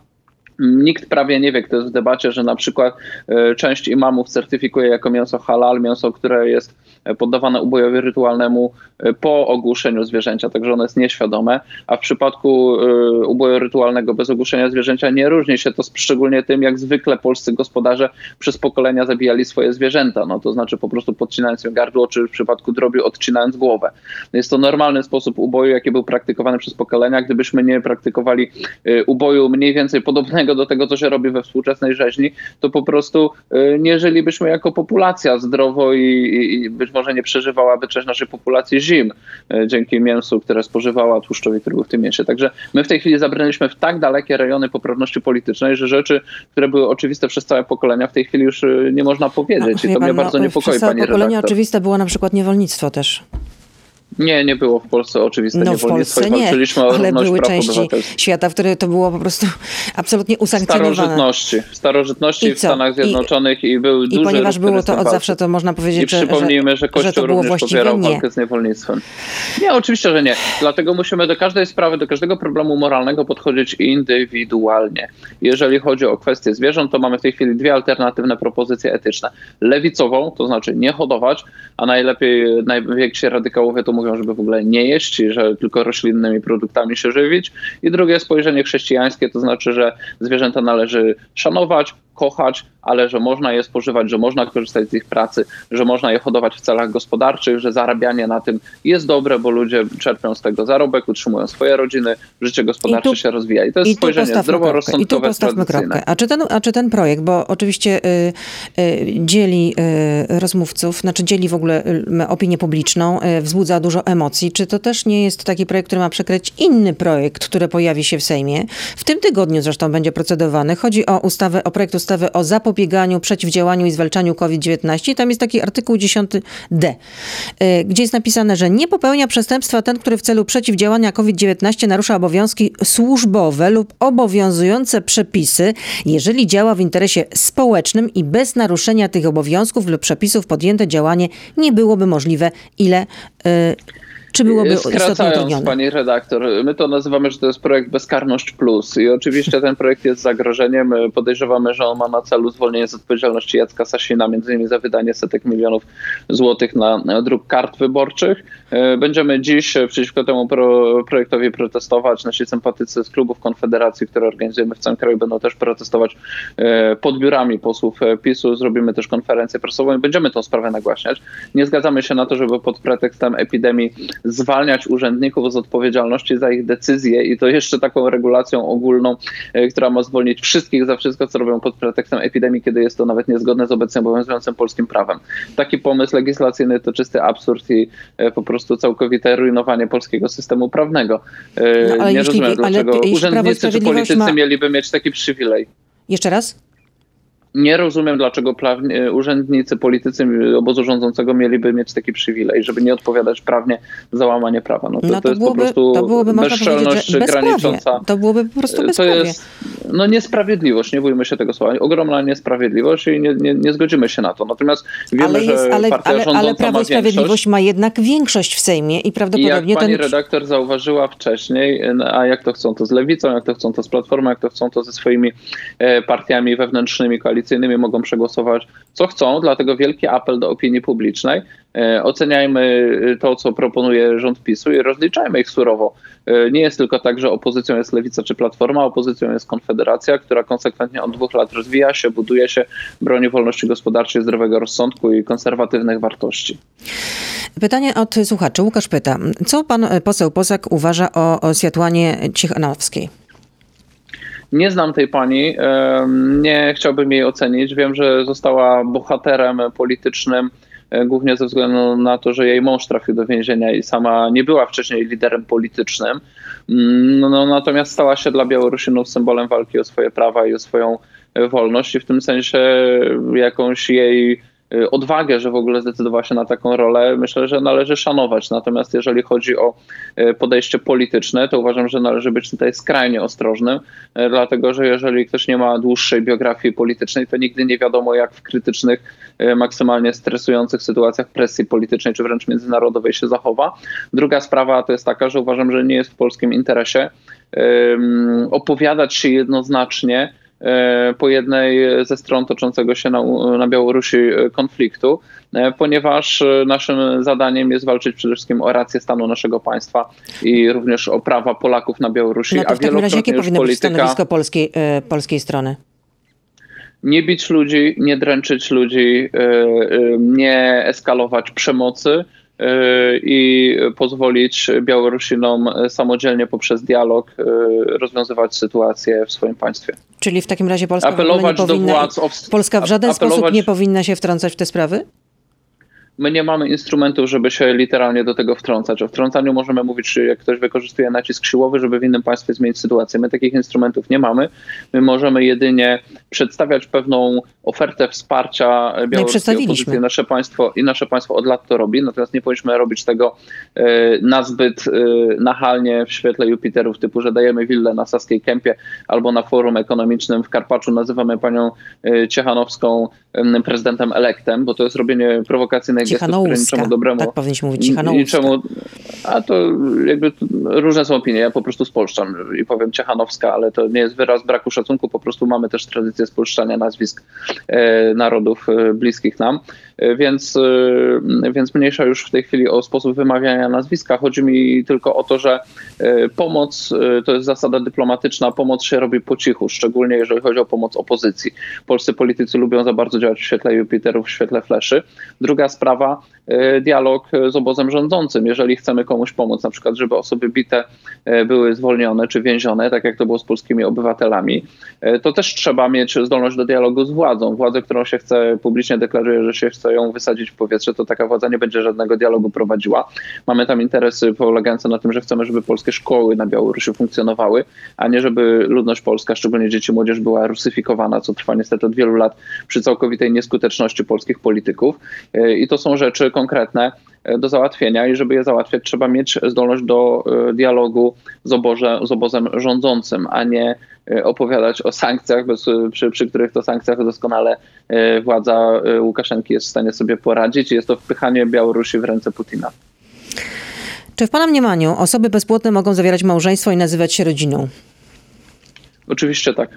Nikt prawie nie wie, kto jest w debacie, że na przykład część imamów certyfikuje jako mięso halal, mięso, które jest poddawane ubojowi rytualnemu po ogłuszeniu zwierzęcia, także ono jest nieświadome, a w przypadku uboju rytualnego bez ogłuszenia zwierzęcia nie różni się to szczególnie tym, jak zwykle polscy gospodarze przez pokolenia zabijali swoje zwierzęta, no to znaczy po prostu podcinając im gardło, czy w przypadku drobiu odcinając głowę. Jest to normalny sposób uboju, jaki był praktykowany przez pokolenia. Gdybyśmy nie praktykowali uboju mniej więcej podobnego do tego, co się robi we współczesnej rzeźni, to po prostu nie żylibyśmy jako populacja zdrowo i, i, i być może nie przeżywałaby część naszej populacji zim dzięki mięsu, które spożywała, tłuszczowi, który był w tym mięsie. Także my w tej chwili zabrnęliśmy w tak dalekie rejony poprawności politycznej, że rzeczy, które były oczywiste przez całe pokolenia, w tej chwili już nie można powiedzieć. No, I to mnie pan, bardzo no, niepokoi, przez pani pokolenia redaktor. Oczywiste było na przykład niewolnictwo też. Nie, nie było w Polsce oczywiste no, niewolnictwo. W Polsce nie, o ale były części świata, w których to było po prostu absolutnie usankcjonowane. Starożytności. W starożytności w Stanach Zjednoczonych i, i był i duży... I ponieważ było to od walki. zawsze, to można powiedzieć, I przypomnijmy, że, że Kościół że to było również popierał nie. walkę z niewolnictwem. Nie, oczywiście, że nie. Dlatego musimy do każdej sprawy, do każdego problemu moralnego podchodzić indywidualnie. Jeżeli chodzi o kwestię zwierząt, to mamy w tej chwili dwie alternatywne propozycje etyczne. Lewicową, to znaczy nie hodować, a najlepiej najwięksi radykałowie to mówią, żeby w ogóle nie jeść, że tylko roślinnymi produktami się żywić. I drugie spojrzenie chrześcijańskie, to znaczy, że zwierzęta należy szanować, kochać, ale że można je spożywać, że można korzystać z ich pracy, że można je hodować w celach gospodarczych, że zarabianie na tym jest dobre, bo ludzie czerpią z tego zarobek, utrzymują swoje rodziny, życie gospodarcze tu, się rozwija. I to jest i spojrzenie zdroworozsądkowe, tradycyjne. A czy ten, a czy ten projekt, bo oczywiście y, y, dzieli y, rozmówców, znaczy dzieli w ogóle y, opinię publiczną, y, wzbudza dużo emocji, czy to też nie jest taki projekt, który ma przekryć inny projekt, który pojawi się w Sejmie? W tym tygodniu zresztą będzie procedowany. Chodzi o ustawę, o projekt ustawy o zapobieganiu, przeciwdziałaniu i zwalczaniu COVID dziewiętnaście. Tam jest taki artykuł dziesiąty D, y, gdzie jest napisane, że nie popełnia przestępstwa ten, który w celu przeciwdziałania COVID dziewiętnaście narusza obowiązki służbowe lub obowiązujące przepisy, jeżeli działa w interesie społecznym i bez naruszenia tych obowiązków lub przepisów podjęte działanie nie byłoby możliwe, ile... Yy, Czy byłoby istotnie utrudnione? Pani redaktor, my to nazywamy, że to jest projekt Bezkarność Plus i oczywiście ten projekt jest zagrożeniem. Podejrzewamy, że on ma na celu zwolnienie z odpowiedzialności Jacka Sasina, między innymi za wydanie setek milionów złotych na druk kart wyborczych. Będziemy dziś przeciwko temu pro, projektowi protestować. Nasi sympatycy z klubów Konfederacji, które organizujemy w całym kraju, będą też protestować pod biurami posłów PiSu. Zrobimy też konferencję prasową i będziemy tę sprawę nagłaśniać. Nie zgadzamy się na to, żeby pod pretekstem epidemii zwalniać urzędników z odpowiedzialności za ich decyzje i to jeszcze taką regulacją ogólną, która ma zwolnić wszystkich za wszystko, co robią pod pretekstem epidemii, kiedy jest to nawet niezgodne z obecnie obowiązującym polskim prawem. Taki pomysł legislacyjny to czysty absurd i po prostu całkowite rujnowanie polskiego systemu prawnego. No, nie rozumiem, dlaczego urzędnicy czy politycy ma... mieliby mieć taki przywilej. Jeszcze raz? Nie rozumiem, dlaczego prawnie, urzędnicy, politycy obozu rządzącego mieliby mieć taki przywilej, żeby nie odpowiadać prawnie za łamanie prawa. No to, no to, to jest byłoby, po prostu to byłoby, bezczelność granicząca. To byłoby po prostu bezprawie. To jest no, niesprawiedliwość, nie bójmy się tego słowa. Ogromna niesprawiedliwość i nie, nie, nie zgodzimy się na to. Natomiast wiemy, ale jest, że ale, partia ale, rządząca ale Prawo i Sprawiedliwość ma jednak większość w Sejmie i prawdopodobnie I jak pani ten... redaktor zauważyła wcześniej, a jak to chcą to z Lewicą, jak to chcą to z Platformą, jak to chcą to ze swoimi partiami wewnętrznymi, koalicyjnymi, mogą przegłosować co chcą, dlatego wielki apel do opinii publicznej. E, oceniajmy to, co proponuje rząd PiSu i rozliczajmy ich surowo. E, nie jest tylko tak, że opozycją jest Lewica czy Platforma, opozycją jest Konfederacja, która konsekwentnie od dwóch lat rozwija się, buduje się, broni wolności gospodarczej, zdrowego rozsądku i konserwatywnych wartości. Pytanie od słuchaczy. Łukasz pyta, co pan poseł Posak uważa o, o Światłanie Cichanowskiej? Nie znam tej pani, nie chciałbym jej ocenić. Wiem, że została bohaterem politycznym, głównie ze względu na to, że jej mąż trafił do więzienia i sama nie była wcześniej liderem politycznym. No, natomiast stała się dla Białorusinów symbolem walki o swoje prawa i o swoją wolność i w tym sensie jakąś jej odwagę, że w ogóle zdecydowała się na taką rolę, myślę, że należy szanować. Natomiast jeżeli chodzi o podejście polityczne, to uważam, że należy być tutaj skrajnie ostrożnym, dlatego że jeżeli ktoś nie ma dłuższej biografii politycznej, to nigdy nie wiadomo, jak w krytycznych, maksymalnie stresujących sytuacjach presji politycznej, czy wręcz międzynarodowej się zachowa. Druga sprawa to jest taka, że uważam, że nie jest w polskim interesie um, opowiadać się jednoznacznie po jednej ze stron toczącego się na, na Białorusi konfliktu, ponieważ naszym zadaniem jest walczyć przede wszystkim o rację stanu naszego państwa i również o prawa Polaków na Białorusi. No to w takim razie jakie powinno być stanowisko polskiej, polskiej strony? Nie bić ludzi, nie dręczyć ludzi, nie eskalować przemocy i pozwolić Białorusinom samodzielnie poprzez dialog rozwiązywać sytuację w swoim państwie. Czyli w takim razie Polska, nie powinna, władz, Polska w żaden apelować... sposób nie powinna się wtrącać w te sprawy? My nie mamy instrumentów, żeby się literalnie do tego wtrącać. O wtrącaniu możemy mówić, jak ktoś wykorzystuje nacisk siłowy, żeby w innym państwie zmienić sytuację. My takich instrumentów nie mamy. My możemy jedynie przedstawiać pewną ofertę wsparcia białoruskiej opozycji. Nasze państwo i nasze państwo od lat to robi, natomiast nie powinniśmy robić tego e, nazbyt e, nachalnie w świetle Jupiterów, typu, że dajemy willę na Saskiej Kępie albo na forum ekonomicznym w Karpaczu nazywamy panią e, Cichanowską e, prezydentem elektem, bo to jest robienie prowokacyjnej Cichanouska, dobremu, tak powinniśmy mówić, Cichanouska. A to jakby różne są opinie, ja po prostu spolszczam i powiem Ciechanowska, ale to nie jest wyraz braku szacunku, po prostu mamy też tradycję spolszczania nazwisk e, narodów e, bliskich nam. więc, więc mniejsza już w tej chwili o sposób wymawiania nazwiska. Chodzi mi tylko o to, że pomoc, to jest zasada dyplomatyczna, pomoc się robi po cichu, szczególnie jeżeli chodzi o pomoc opozycji. Polscy politycy lubią za bardzo działać w świetle Jupiterów, w świetle fleszy. Druga sprawa, dialog z obozem rządzącym. Jeżeli chcemy komuś pomóc, na przykład żeby osoby bite były zwolnione czy więzione, tak jak to było z polskimi obywatelami, to też trzeba mieć zdolność do dialogu z władzą. Władzę, którą się chce, publicznie deklaruje, że się chce ją wysadzić w powietrze, to taka władza nie będzie żadnego dialogu prowadziła. Mamy tam interesy polegające na tym, że chcemy, żeby polskie szkoły na Białorusi funkcjonowały, a nie żeby ludność polska, szczególnie dzieci, młodzież była rusyfikowana, co trwa niestety od wielu lat przy całkowitej nieskuteczności polskich polityków. I to są rzeczy konkretne do załatwienia i żeby je załatwiać, trzeba mieć zdolność do dialogu z, oboże, z obozem rządzącym, a nie opowiadać o sankcjach, bez, przy, przy których to sankcjach doskonale władza Łukaszenki jest w stanie sobie poradzić. Jest to wpychanie Białorusi w ręce Putina. Czy w pana mniemaniu osoby bezpłodne mogą zawierać małżeństwo i nazywać się rodziną? Oczywiście tak.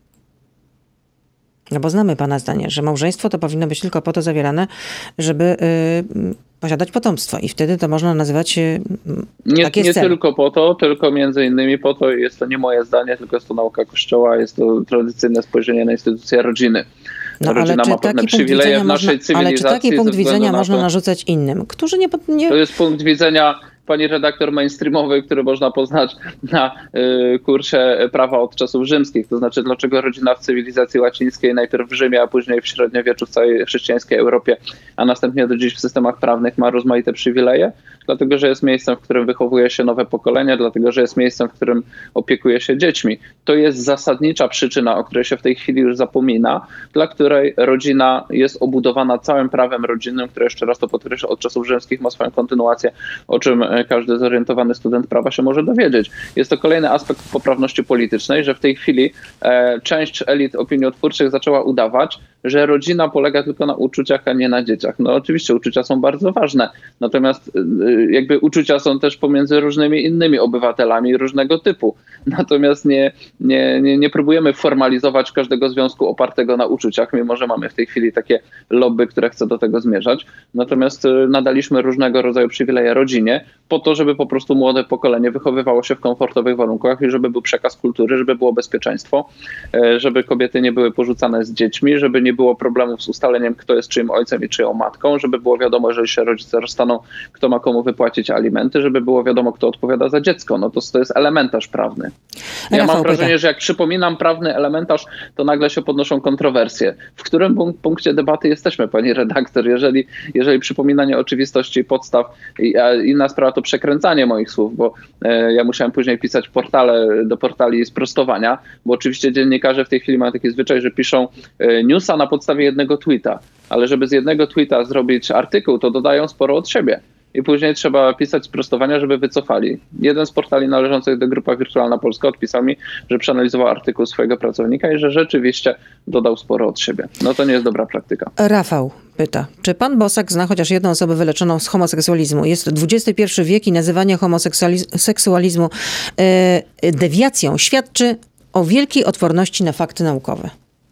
No bo znamy pana zdanie, że małżeństwo to powinno być tylko po to zawierane, żeby yy, posiadać potomstwo i wtedy to można nazywać yy, Nie, takie nie cel. tylko po to, tylko między innymi po to, jest to nie moje zdanie, tylko jest to nauka Kościoła, jest to tradycyjne spojrzenie na instytucję rodziny. No, Rodzina ma pewne przywileje w naszej można, cywilizacji. Ale czy taki punkt widzenia na można to, narzucać innym, którzy nie... nie... To jest punkt widzenia pani redaktor mainstreamowy, który można poznać na y, kursie prawa od czasów rzymskich. To znaczy, dlaczego rodzina w cywilizacji łacińskiej, najpierw w Rzymie, a później w średniowieczu w całej chrześcijańskiej Europie, a następnie do dziś w systemach prawnych ma rozmaite przywileje? Dlatego, że jest miejscem, w którym wychowuje się nowe pokolenie, dlatego, że jest miejscem, w którym opiekuje się dziećmi. To jest zasadnicza przyczyna, o której się w tej chwili już zapomina, dla której rodzina jest obudowana całym prawem rodzinnym, które, jeszcze raz to podkreślę, od czasów rzymskich ma swoją kontynuację, o czym każdy zorientowany student prawa się może dowiedzieć. Jest to kolejny aspekt poprawności politycznej, że w tej chwili e, część elit opiniotwórczych zaczęła udawać, że rodzina polega tylko na uczuciach, a nie na dzieciach. No oczywiście uczucia są bardzo ważne, natomiast y, jakby uczucia są też pomiędzy różnymi innymi obywatelami różnego typu. Natomiast nie, nie, nie, nie próbujemy formalizować każdego związku opartego na uczuciach, mimo że mamy w tej chwili takie lobby, które chce do tego zmierzać. Natomiast y, nadaliśmy różnego rodzaju przywileje rodzinie po to, żeby po prostu młode pokolenie wychowywało się w komfortowych warunkach i żeby był przekaz kultury, żeby było bezpieczeństwo, y, żeby kobiety nie były porzucane z dziećmi, żeby nie było problemów z ustaleniem, kto jest czyim ojcem i czyją matką, żeby było wiadomo, jeżeli się rodzice rozstaną, kto ma komu wypłacić alimenty, żeby było wiadomo, kto odpowiada za dziecko. No to, to jest elementarz prawny. Ja Rafał mam wrażenie, pyta. że jak przypominam prawny elementarz, to nagle się podnoszą kontrowersje. W którym punk- punkcie debaty jesteśmy, pani redaktor? Jeżeli, jeżeli przypominanie oczywistości i podstaw, i, a inna sprawa to przekręcanie moich słów, bo e, ja musiałem później pisać portale do portali sprostowania, bo oczywiście dziennikarze w tej chwili mają taki zwyczaj, że piszą e, newsa na podstawie jednego tweeta, ale żeby z jednego tweeta zrobić artykuł, to dodają sporo od siebie. I później trzeba pisać sprostowania, żeby wycofali. Jeden z portali należących do Grupa Wirtualna Polska odpisał mi, że przeanalizował artykuł swojego pracownika i że rzeczywiście dodał sporo od siebie. No to nie jest dobra praktyka. Rafał pyta, czy pan Bosak zna chociaż jedną osobę wyleczoną z homoseksualizmu? Jest dwudziesty pierwszy wiek i nazywanie homoseksualizmu yy, dewiacją świadczy o wielkiej odporności na fakty naukowe.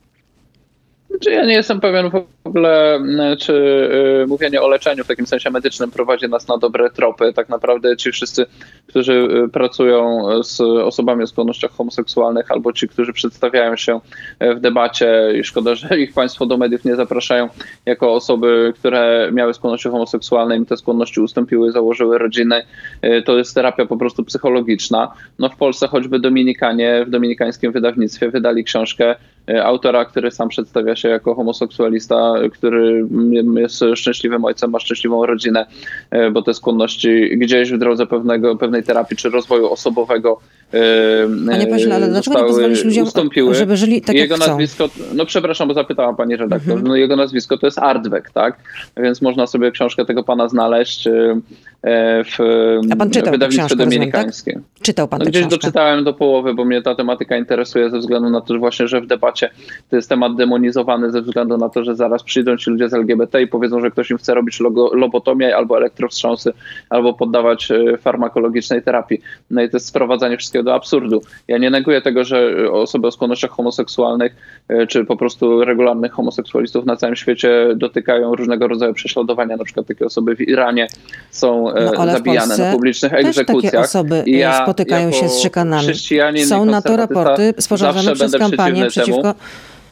Czy ja nie jestem pewien w ogóle, czy y, mówienie o leczeniu w takim sensie medycznym prowadzi nas na dobre tropy. Tak naprawdę ci wszyscy, którzy y, pracują z osobami o skłonnościach homoseksualnych albo ci, którzy przedstawiają się w debacie i szkoda, że ich państwo do mediów nie zapraszają jako osoby, które miały skłonności homoseksualne, im te skłonności ustąpiły, założyły rodziny. Y, to jest terapia po prostu psychologiczna. No w Polsce choćby Dominikanie w dominikańskim wydawnictwie wydali książkę autora, który sam przedstawia się jako homoseksualista, który jest szczęśliwym ojcem, ma szczęśliwą rodzinę, bo te skłonności gdzieś w drodze pewnego, pewnej terapii czy rozwoju osobowego Panie pośle, ale dlaczego nie pozwolić ludziom, ustąpiły. żeby żyli tak jego jak chcą? Nazwisko, no przepraszam, bo zapytała pani redaktor, mhm. no jego nazwisko to jest Artweg, tak? Więc można sobie książkę tego pana znaleźć w A pan czytał wydawnictwie dominikańskim. Tak? Czytał pan no, tę Gdzieś książkę? doczytałem do połowy, bo mnie ta tematyka interesuje ze względu na to, że właśnie, że w debacie to jest temat demonizowany ze względu na to, że zaraz przyjdą ci ludzie z L G B T i powiedzą, że ktoś im chce robić logo, lobotomię albo elektrowstrząsy, albo poddawać farmakologicznej terapii. No i to jest sprowadzanie wszystkiego takiego do absurdu. Ja nie neguję tego, że osoby o skłonnościach homoseksualnych czy po prostu regularnych homoseksualistów na całym świecie dotykają różnego rodzaju prześladowania. Na przykład takie osoby w Iranie są no, zabijane na publicznych egzekucjach. Takie osoby I ja, spotykają się z szykanami. Są na to raporty sporządzone przez kampanię przeciwko... Temu.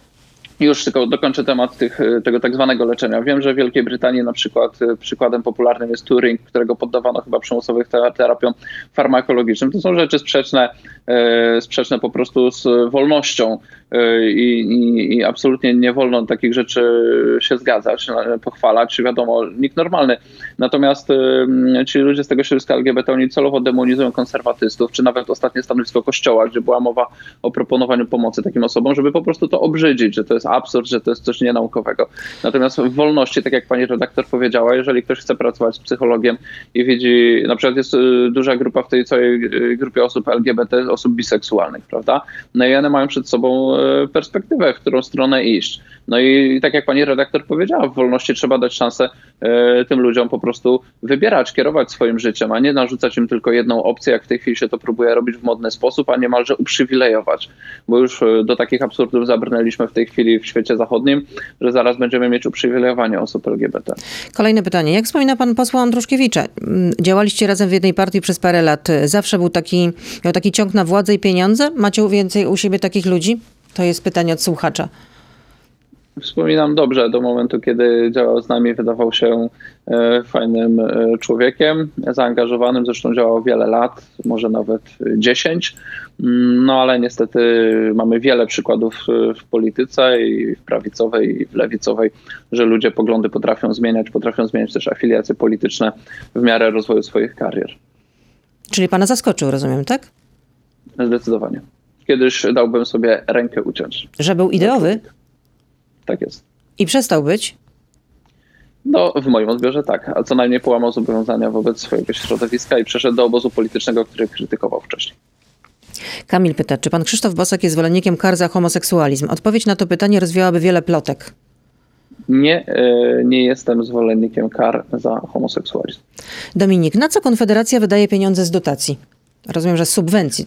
Już tylko dokończę temat tych, tego tak zwanego leczenia. Wiem, że w Wielkiej Brytanii na przykład przykładem popularnym jest Turing, którego poddawano chyba przymusowych terapiom farmakologicznym. To są rzeczy sprzeczne, e, sprzeczne po prostu z wolnością e, i, i absolutnie nie wolno takich rzeczy się zgadzać, pochwalać, wiadomo, nikt normalny. Natomiast e, ci ludzie z tego środowiska L G B T, oni celowo demonizują konserwatystów, czy nawet ostatnie stanowisko Kościoła, gdzie była mowa o proponowaniu pomocy takim osobom, żeby po prostu to obrzydzić, że to jest absurd, że to jest coś nienaukowego. Natomiast w wolności, tak jak pani redaktor powiedziała, jeżeli ktoś chce pracować z psychologiem i widzi, na przykład jest duża grupa w tej całej grupie osób L G B T, osób biseksualnych, prawda? No i one mają przed sobą perspektywę, w którą stronę iść. No i tak jak pani redaktor powiedziała, w wolności trzeba dać szansę e, tym ludziom po prostu wybierać, kierować swoim życiem, a nie narzucać im tylko jedną opcję, jak w tej chwili się to próbuje robić w modny sposób, a niemalże uprzywilejować. Bo już do takich absurdów zabrnęliśmy w tej chwili w świecie zachodnim, że zaraz będziemy mieć uprzywilejowanie osób L G B T. Kolejne pytanie. Jak wspomina pan posła Andruszkiewicza? Działaliście razem w jednej partii przez parę lat. Zawsze był taki, miał taki ciąg na władzę i pieniądze? Macie więcej u siebie takich ludzi? To jest pytanie od słuchacza. Wspominam dobrze do momentu, kiedy działał z nami, wydawał się e, fajnym e, człowiekiem, zaangażowanym, zresztą działał wiele lat, może nawet dziesięć, no ale niestety mamy wiele przykładów w polityce i w prawicowej i w lewicowej, że ludzie poglądy potrafią zmieniać, potrafią zmieniać też afiliacje polityczne w miarę rozwoju swoich karier. Czyli pana zaskoczył, rozumiem, tak? Zdecydowanie. Kiedyś dałbym sobie rękę uciąć. Że był ideowy? Tak jest. I przestał być? No, w moim odbiorze tak, a co najmniej połamał zobowiązania wobec swojego środowiska i przeszedł do obozu politycznego, który krytykował wcześniej. Kamil pyta, czy pan Krzysztof Bosak jest zwolennikiem kar za homoseksualizm? Odpowiedź na to pytanie rozwiałaby wiele plotek. Nie, nie jestem zwolennikiem kar za homoseksualizm. Dominik, na co Konfederacja wydaje pieniądze z dotacji? Rozumiem, że z subwencji.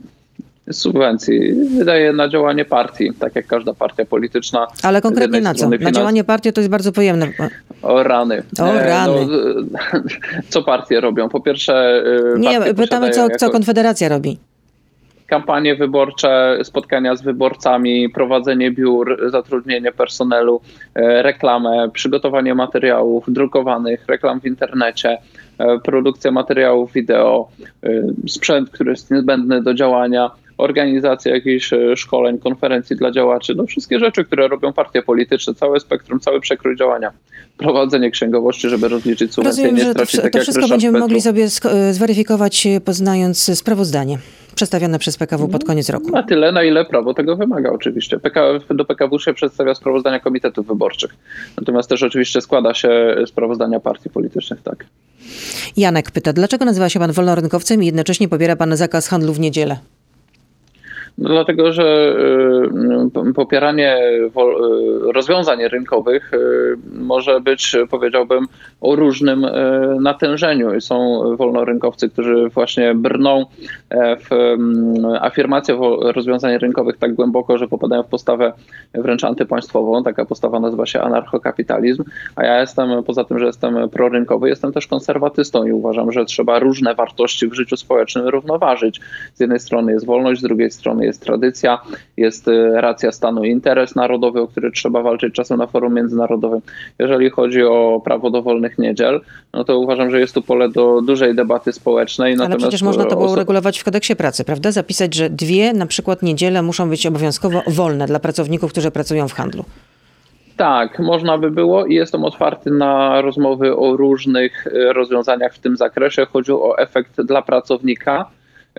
Z subwencji. Wydaje na działanie partii, tak jak każda partia polityczna. Ale konkretnie na co? Na działanie partii to jest bardzo pojemne. O rany. O rany. No, co partie robią? Po pierwsze... Nie, pytamy, co, jako... co Konfederacja robi. Kampanie wyborcze, spotkania z wyborcami, prowadzenie biur, zatrudnienie personelu, reklamę, przygotowanie materiałów drukowanych, reklam w internecie, produkcja materiałów wideo, sprzęt, który jest niezbędny do działania, organizacja jakichś szkoleń, konferencji dla działaczy, no wszystkie rzeczy, które robią partie polityczne, całe spektrum, cały przekrój działania. Prowadzenie księgowości, żeby rozliczyć subwencje, nie stracić, to, tak to jak wszystko będziemy Petru. mogli sobie zweryfikować, poznając sprawozdanie przedstawione przez P K W pod koniec roku. Na tyle, na ile prawo tego wymaga oczywiście. P K W, do P K W się przedstawia sprawozdania komitetów wyborczych. Natomiast też oczywiście składa się sprawozdania partii politycznych, tak. Janek pyta, dlaczego nazywa się pan wolnorynkowcem i jednocześnie pobiera pan zakaz handlu w niedzielę? No dlatego, że popieranie rozwiązań rynkowych może być, powiedziałbym, o różnym natężeniu. I są wolnorynkowcy, którzy właśnie brną w afirmację rozwiązań rynkowych tak głęboko, że popadają w postawę wręcz antypaństwową. Taka postawa nazywa się anarchokapitalizm. A ja jestem, poza tym, że jestem prorynkowy, jestem też konserwatystą i uważam, że trzeba różne wartości w życiu społecznym równoważyć. Z jednej strony jest wolność, z drugiej strony jest tradycja, jest racja stanu i interes narodowy, o który trzeba walczyć czasem na forum międzynarodowym. Jeżeli chodzi o prawo do wolnych niedziel, no to uważam, że jest tu pole do dużej debaty społecznej. Ale Natomiast przecież można to było uregulować w kodeksie pracy, prawda? Zapisać, że dwie na przykład niedziele muszą być obowiązkowo wolne dla pracowników, którzy pracują w handlu. Tak, można by było i jestem otwarty na rozmowy o różnych rozwiązaniach w tym zakresie. Chodzi o efekt dla pracownika,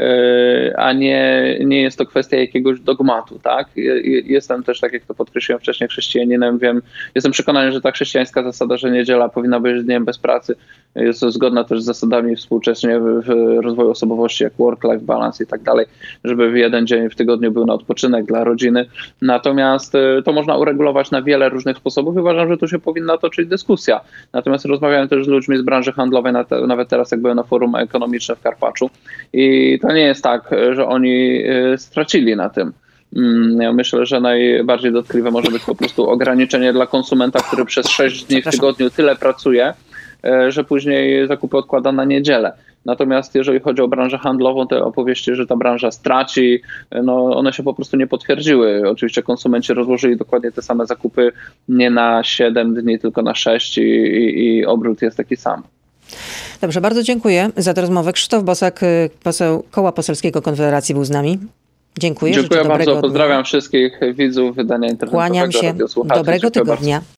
a nie, nie jest to kwestia jakiegoś dogmatu, tak? Jestem też, tak jak to podkreśliłem wcześniej, chrześcijaninem, wiem, jestem przekonany, że ta chrześcijańska zasada, że niedziela powinna być dniem bez pracy, jest zgodna też z zasadami współcześnie w rozwoju osobowości, jak work-life balance i tak dalej, żeby w jeden dzień w tygodniu był na odpoczynek dla rodziny. Natomiast to można uregulować na wiele różnych sposobów i uważam, że tu się powinna toczyć dyskusja. Natomiast rozmawiałem też z ludźmi z branży handlowej, nawet teraz jak byłem na forum ekonomicznym w Karpaczu i to nie jest tak, że oni stracili na tym. Ja myślę, że najbardziej dotkliwe może być po prostu ograniczenie dla konsumenta, który przez sześć dni w tygodniu tyle pracuje, że później zakupy odkłada na niedzielę. Natomiast jeżeli chodzi o branżę handlową, te opowieści, że ta branża straci, no one się po prostu nie potwierdziły. Oczywiście konsumenci rozłożyli dokładnie te same zakupy nie na siedem dni, tylko na sześć i, i, i obrót jest taki sam. Dobrze, bardzo dziękuję za tę rozmowę. Krzysztof Bosak, poseł Koła Poselskiego Konfederacji, był z nami. Dziękuję. Dziękuję bardzo. Pozdrawiam dnia. Wszystkich widzów wydania internetowego. Kłaniam się. Dobrego tygodnia.